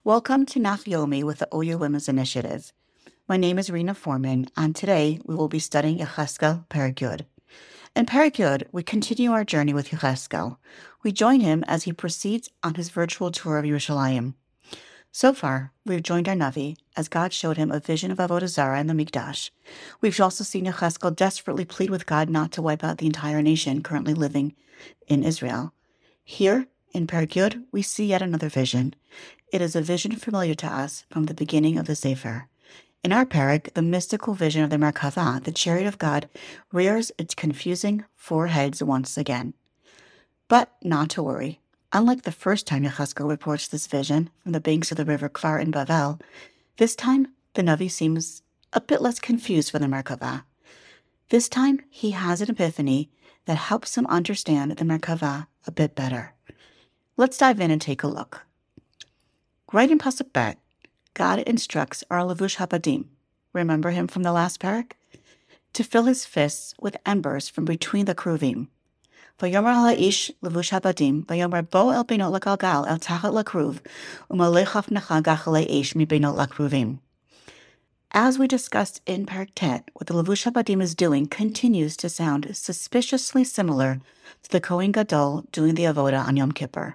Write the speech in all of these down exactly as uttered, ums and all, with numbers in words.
Welcome to Nachyomi with the O U Women's Initiative. My name is Rena Foreman, and today we will be studying Yechezkel Perek Yud. In Perek Yud, we continue our journey with Yechezkel. We join him as he proceeds on his virtual tour of Yerushalayim. So far, we've joined our Navi as God showed him a vision of Avodah Zarah and the Mikdash. We've also seen Yechezkel desperately plead with God not to wipe out the entire nation currently living in Israel. Here, in Perek Yud, we see yet another vision. It is a vision familiar to us from the beginning of the Sefer. In our Perek, the mystical vision of the Merkava, the chariot of God, rears its confusing four heads once again. But not to worry. Unlike the first time Yechezkel reports this vision from the banks of the river Kfar in Bavel, this time the Navi seems a bit less confused for the Merkava. This time he has an epiphany that helps him understand the Merkava a bit better. Let's dive in and take a look. Right in Pasuk Bet, God instructs our Levush Habadim, remember him from the last parak, to fill his fists with embers from between the kruvim. Vayomer ha'aish levush habadim, vayomer bo el beinot lagalgal el tachat lakruv, umalei chafnecha gachalei eish mi beinot lakruvim. As we discussed in Parak Tet, what the Levush Habadim is doing continues to sound suspiciously similar to the Kohen Gadol doing the avoda on Yom Kippur.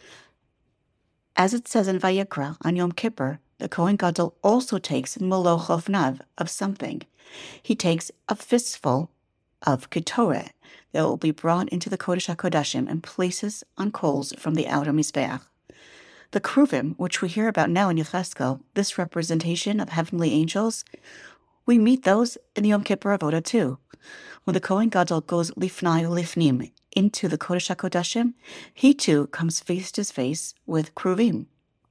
As it says in Vayikra on Yom Kippur, the Kohen Gadol also takes moloch ofnav, of something. He takes a fistful of ketoret that will be brought into the Kodesh HaKodashim and places on coals from the outer Mizbeach. The Kruvim, which we hear about now in Yechezkel, this representation of heavenly angels, we meet those in the Yom Kippur Avodah too. When the Kohen Gadol goes lifnai lifnim into the Kodesh HaKodashim, he too comes face to face with Kruvim.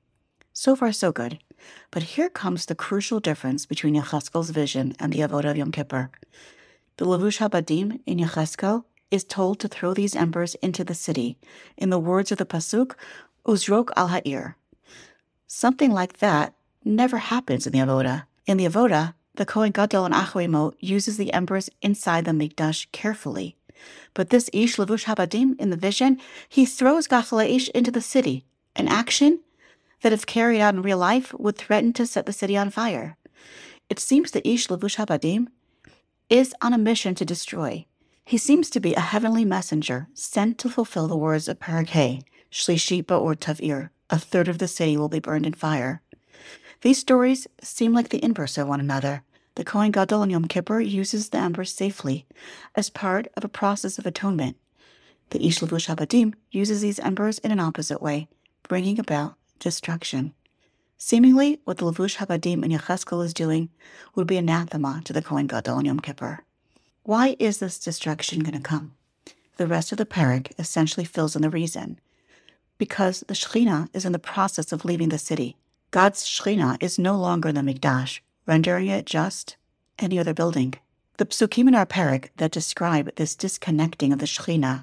So far so good, but here comes the crucial difference between Yechezkel's vision and the Avodah of Yom Kippur. The Levush Habadim in Yechezkel is told to throw these embers into the city, in the words of the Pasuk, Uzrok al ha'ir. Something like that never happens in the Avodah. In the Avodah, the Kohen Gadol and Achroimo uses the embers inside the Mikdash carefully. But this Ish Levush Habadim in the vision, he throws Gachalei Ish into the city, an action that if carried out in real life would threaten to set the city on fire. It seems that Ish Levush Habadim is on a mission to destroy. He seems to be a heavenly messenger sent to fulfill the words of Perek Hey, Shlishi Ba'or Tav'ir, a third of the city will be burned in fire. These stories seem like the inverse of one another. The Kohen Gadol in Yom Kippur uses the embers safely as part of a process of atonement. The Ish Levush Habadim uses these embers in an opposite way, bringing about destruction. Seemingly, what the Levush Habadim in Yechezkel is doing would be anathema to the Kohen Gadol in Yom Kippur. Why is this destruction going to come? The rest of the parak essentially fills in the reason. Because the Shekhinah is in the process of leaving the city. God's Shekhinah is no longer in the Mikdash, rendering it just any other building. The psukim in our parak that describe this disconnecting of the Shekhinah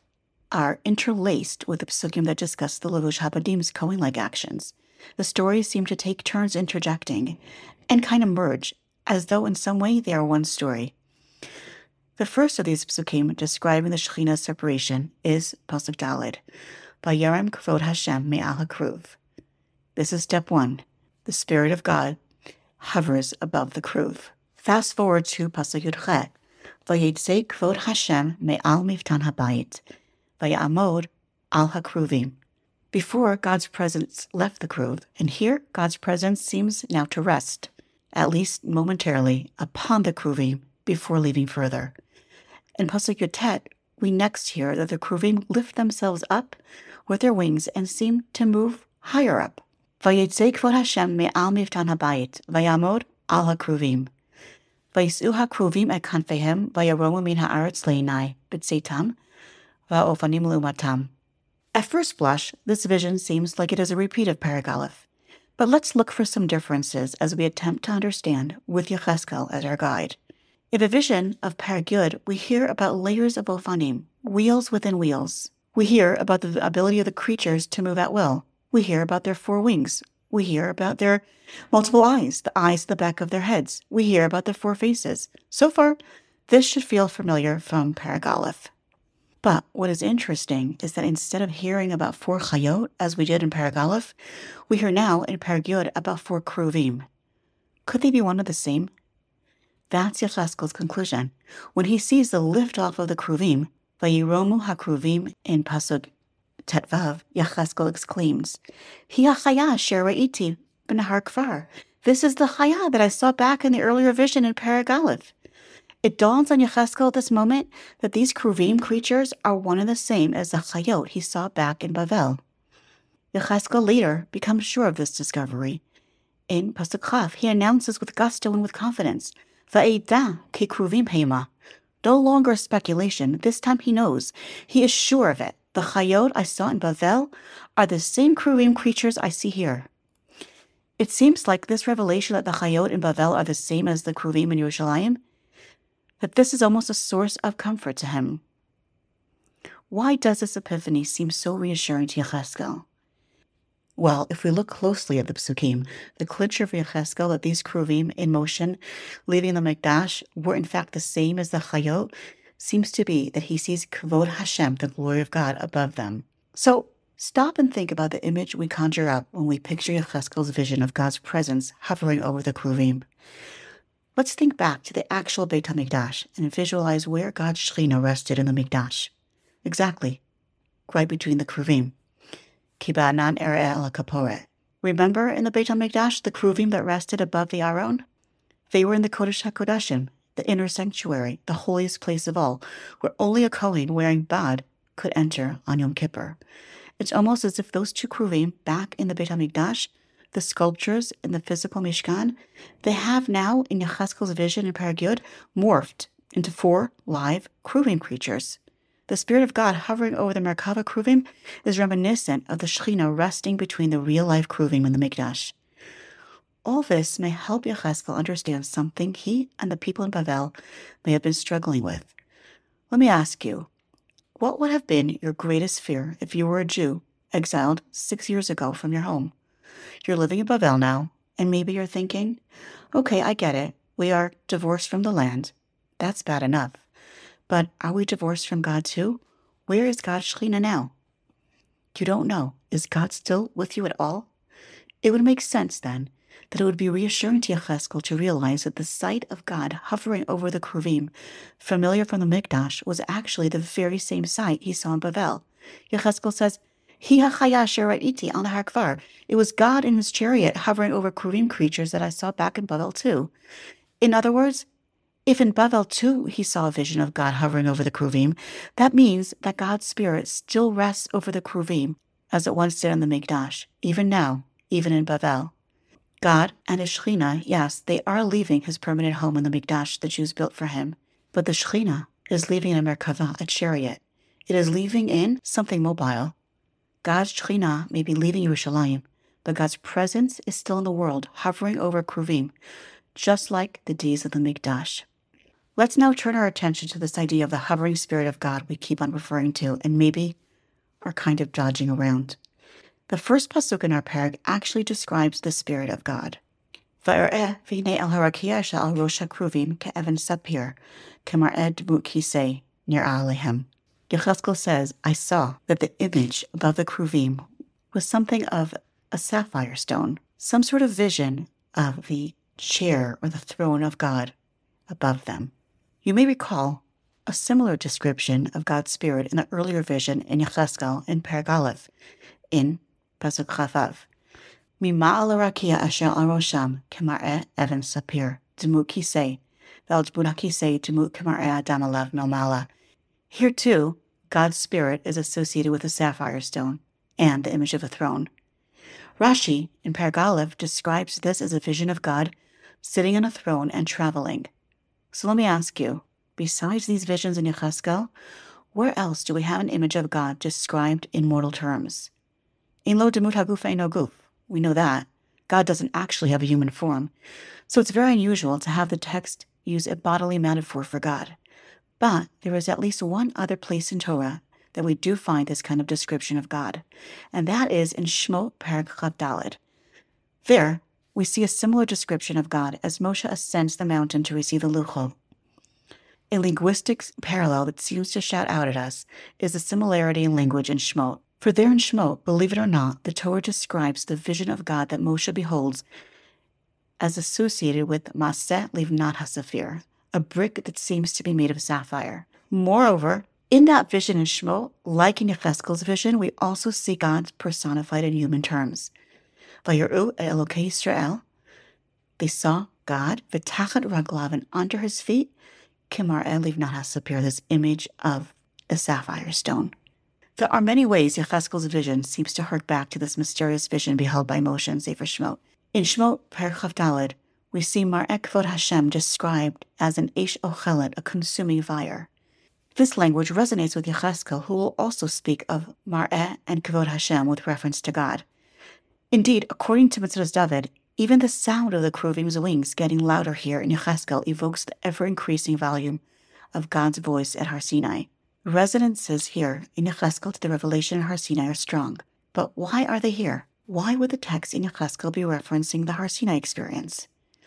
are interlaced with the psukim that discuss the Levush Habadim's Kohen-like actions. The stories seem to take turns interjecting and kind of merge, as though in some way they are one story. The first of these psukim describing the Shekhinah's separation is Pasuk Daled, Vayarem Kvod Hashem Me'al HaKruv. This is step one. The Spirit of God hovers above the Kruv. Fast forward to Pasuk Yud Chet, Vayetze Kvod Hashem Me'al Miftan HaBayit, Vayamod Al HaKruvim. Before, God's presence left the Kruv, and here God's presence seems now to rest, at least momentarily, upon the Kruvim before leaving further. In Pasuk Yud Tet, we next hear that the Kruvim lift themselves up with their wings and seem to move higher up. Vayetze Kvod Hashem me'al miftan habayit, vayamod al hakruvim. Vayisu hakruvim et kanfehem, vayaromu min haaretz leinai, b'tzeitam, va'ofanim l'umatam. At first blush, this vision seems like it is a repeat of Perek Aleph. But let's look for some differences as we attempt to understand with Yechezkel as our guide. In the vision of Perek Yud, we hear about layers of ofanim, wheels within wheels. We hear about the ability of the creatures to move at will. We hear about their four wings. We hear about their multiple eyes, the eyes at the back of their heads. We hear about their four faces. So far, this should feel familiar from Perek Aleph. But what is interesting is that instead of hearing about four chayot, as we did in Perek Aleph, we hear now in Perek Yud about four kruvim. Could they be one of the same? That's Yechezkel's conclusion. When he sees the liftoff of the kruvim, Vayiromu hakruvim in Pasuk Tetvav, Yechezkel exclaims, Hi hachaya asher ra'iti b'nahar kfar. This is the chaya that I saw back in the earlier vision in Perek Aleph. It dawns on Yechezkel at this moment that these kruvim creatures are one and the same as the chayot he saw back in Bavel. Yechezkel later becomes sure of this discovery. In Pasuk Chaf, he announces with gusto and with confidence, Va'eida ki kruvim heima. No longer speculation. This time he knows. He is sure of it. The chayot I saw in Bavel are the same kruvim creatures I see here. It seems like this revelation that the chayot in Bavel are the same as the kruvim in Yerushalayim, that this is almost a source of comfort to him. Why does this epiphany seem so reassuring to Yechezkel? Well, if we look closely at the Psukim, the clincher for Yechezkel that these kruvim in motion, leaving the Mikdash, were in fact the same as the chayot, seems to be that he sees Kavod Hashem, the glory of God, above them. So, stop and think about the image we conjure up when we picture Yechezkel's vision of God's presence hovering over the kruvim. Let's think back to the actual Beit HaMikdash and visualize where God's Shekhinah rested in the Mikdash. Exactly, right between the kruvim. Ki ba'anan ereh el kaporet. Remember in the Beit HaMikdash the kruvim that rested above the Aron? They were in the Kodesh HaKodashim, the inner sanctuary, the holiest place of all, where only a Kohen wearing bad could enter on Yom Kippur. It's almost as if those two kruvim back in the Beit HaMikdash, the sculptures in the physical Mishkan, they have now, in Yechezkel's vision in Perek Yud, morphed into four live kruvim creatures. The Spirit of God hovering over the Merkava kruvim is reminiscent of the Shekhinah resting between the real-life kruvim and the Mikdash. All this may help Yechezkel understand something he and the people in Bavel may have been struggling with. Let me ask you, what would have been your greatest fear if you were a Jew exiled six years ago from your home? You're living in Bavel now, and maybe you're thinking, okay, I get it. We are divorced from the land. That's bad enough. But are we divorced from God too? Where is God's Shekhinah now? You don't know. Is God still with you at all? It would make sense then that it would be reassuring to Yechezkel to realize that the sight of God hovering over the kruvim, familiar from the Mikdash, was actually the very same sight he saw in Bavel. Yechezkel says, Hi hachaya asher ra'iti al nahar kfar. It was God in his chariot hovering over kruvim creatures that I saw back in Bavel too. In other words, if in Bavel too he saw a vision of God hovering over the kruvim, that means that God's Spirit still rests over the kruvim as it once did in the Mikdash, even now, even in Bavel. God and his Shekhinah, yes, they are leaving his permanent home in the Mikdash the Jews built for him, but the Shekhinah is leaving a Merkava, a chariot. It is leaving in something mobile. God's Shekhinah may be leaving Yerushalayim, but God's presence is still in the world, hovering over kruvim, just like the days of the Mikdash. Let's now turn our attention to this idea of the hovering Spirit of God we keep on referring to and maybe are kind of dodging around. The first pasuk in our parag actually describes the Spirit of God. Va'ereh v'hinei el harakia shel rosh hakruvim ke'evan sapir, kemar'eh dmut kisei nir'ah alehem. Yechezkel says, I saw that the image above the kruvim was something of a sapphire stone, some sort of vision of the chair or the throne of God above them. You may recall a similar description of God's Spirit in the earlier vision in Yechezkel in Perek Aleph, in Pasuk Chavav. Mima'al harakia asher al rosham kemar'eh evan sapir dmut kisei ve'al dmut hakisei dmut kemar'eh adam alav milmala. Here too, God's Spirit is associated with a sapphire stone and the image of a throne. Rashi in Perek Aleph describes this as a vision of God sitting on a throne and traveling. So let me ask you, besides these visions in Yechezkel, where else do we have an image of God described in mortal terms? In lo demut haguf eino guf, we know that. God doesn't actually have a human form, so it's very unusual to have the text use a bodily metaphor for God. But there is at least one other place in Torah that we do find this kind of description of God, and that is in Shemot Perek Chaf Daled. There, we see a similar description of God as Moshe ascends the mountain to receive the Luchot. A linguistic parallel that seems to shout out at us is the similarity in language in Shemot. For there in Shemot, believe it or not, the Torah describes the vision of God that Moshe beholds as associated with Maseh Livnat HaSafir, a brick that seems to be made of sapphire. Moreover, in that vision in Shemot, like in Yechezkel's vision, we also see God personified in human terms. Vayeru Elokei Yisrael, they saw God, v'tachat raglav, and under his feet, Kimar Livnat HaSafir, this image of a sapphire stone. There are many ways Yechezkel's vision seems to hark back to this mysterious vision beheld by Moshe in Sefer Shemot. In Shemot, Perek Chaf Daled, we see Mar'eh Kvod Hashem described as an Eish Ochelet, a consuming fire. This language resonates with Yechezkel, who will also speak of Mar'eh and Kvod Hashem with reference to God. Indeed, according to Mitzvahs David, even the sound of the Kruvim's wings getting louder here in Yechezkel evokes the ever-increasing volume of God's voice at Har Sinai. Resonances here in Yechezkel to the revelation in Har Sinai are strong. But why are they here? Why would the text in Yechezkel be referencing the Har Sinai experience?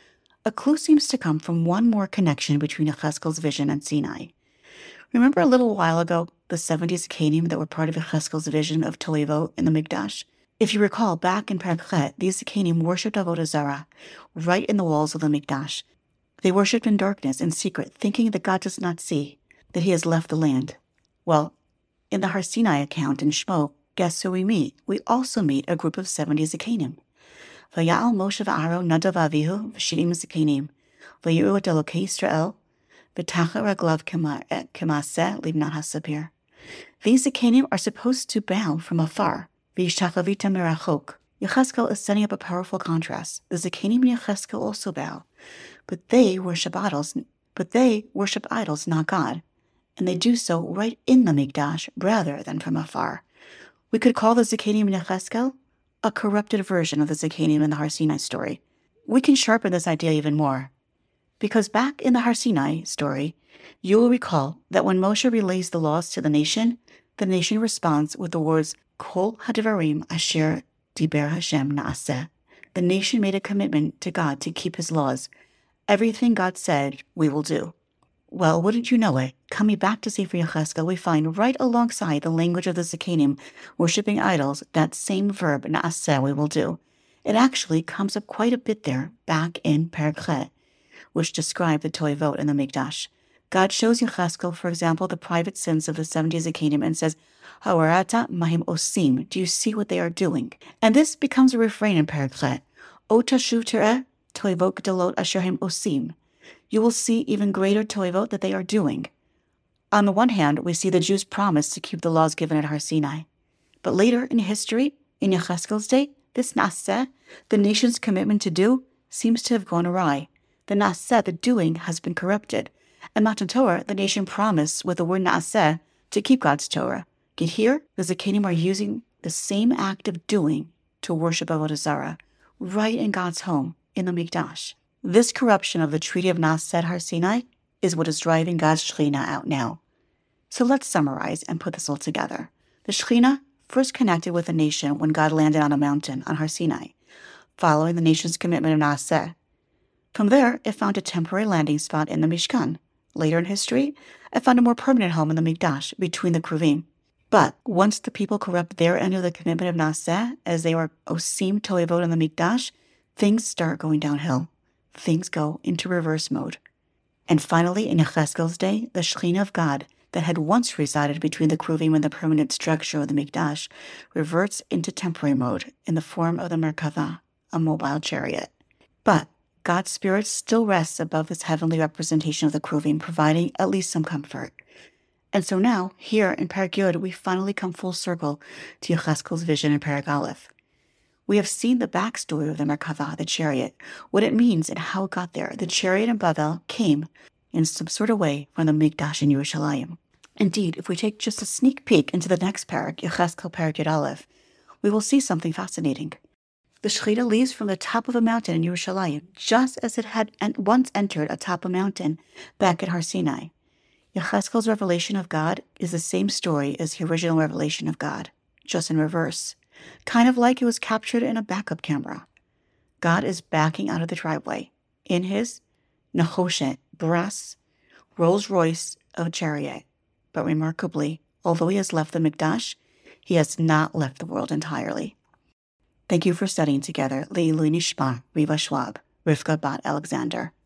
A clue seems to come from one more connection between Yechezkel's vision and Sinai. Remember a little while ago the seventy Zikanim that were part of Yechezkel's vision of Toivot in the Mikdash? If you recall, back in Perek Chet, these Zikanim worshipped Avodah Zarah right in the walls of the Mikdash. They worshipped in darkness, in secret, thinking that God does not see, that he has left the land. Well, in the Har Sinai account in Shemot, guess who we meet? We also meet a group of seventy Zikanim. Vayal Moshe v'Aaron Nadav Avihu v'shirim Zikanim v'yiru et Elokei Yisrael v'tachat raglav k'maseh livnat hasapir. These Zikanim are supposed to bow from afar. V'yishtachavita merachok. Yechezkel is setting up a powerful contrast. The Zikanim and Yechezkel also bow, but they worship idols. But they worship idols, not God, and they do so right in the Mikdash rather than from afar. We could call the Zikanim in Yechezkel a corrupted version of the Zikanim in the Har Sinai story. We can sharpen this idea even more, because back in the Har Sinai story, you will recall that when Moshe relays the laws to the nation, the nation responds with the words Kol Hadvarim Asher Diber Hashem Naaseh. The nation made a commitment to God to keep his laws. Everything God said, we will do. Well, wouldn't you know it, coming back to Sefer Yechezkel, we find right alongside the language of the Zikanim worshipping idols, that same verb, Naaseh, we will do. It actually comes up quite a bit there, back in Perek Chet, which describe the Toivot and the Mikdash. God shows Yechezkel, for example, the private sins of the seventy Zikanim and says, Hawarata mahim osim, do you see what they are doing? And this becomes a refrain in Perek Chet, O tashuv tereh Toivot gdolot asher hem osim. You will see even greater toivot that they are doing. On the one hand, we see the Jews' promise to keep the laws given at Har Sinai. But later in history, in Yechezkel's day, this Naaseh, the nation's commitment to do, seems to have gone awry. The Naaseh, the doing, has been corrupted. And Matan Torah, the nation promised with the word Naaseh to keep God's Torah. Yet here, the Zikanim are using the same act of doing to worship Avodah Zarah, right in God's home, in the Mikdash. This corruption of the Treaty of Naaseh at Har Sinai is what is driving God's Shekhinah out now. So let's summarize and put this all together. The Shekhinah first connected with the nation when God landed on a mountain on Har Sinai, following the nation's commitment of Naaseh. From there, it found a temporary landing spot in the Mishkan. Later in history, it found a more permanent home in the Mikdash, between the Kruvim. But once the people corrupt their end of the commitment of Naaseh, as they were Osim Toivot in the Mikdash, things start going downhill. Things go into reverse mode. And finally, in Yechezkel's day, the Shekhinah of God that had once resided between the Kruvim and the permanent structure of the Mikdash reverts into temporary mode in the form of the Merkava, a mobile chariot. But God's Spirit still rests above this heavenly representation of the Kruvim, providing at least some comfort. And so now, here in Perek Yud, we finally come full circle to Yechezkel's vision in Perek Aleph. We have seen the backstory of the Merkava, the chariot, what it means and how it got there. The chariot in Bavel came in some sort of way from the Mikdash in Yerushalayim. Indeed, if we take just a sneak peek into the next parak, Yechezkel Perek Yud Aleph, we will see something fascinating. The Shekhinah leaves from the top of a mountain in Yerushalayim, just as it had once entered atop a mountain back at Har Sinai. Yechezkel's revelation of God is the same story as the original revelation of God, just in reverse. Kind of like it was captured in a backup camera. God is backing out of the driveway in his Nechoshet, brass, Rolls Royce of chariot. But remarkably, although he has left the Mikdash, he has not left the world entirely. Thank you for studying together. Le'ilui Nishma, Riva Schwab, Rivka Bat Alexander.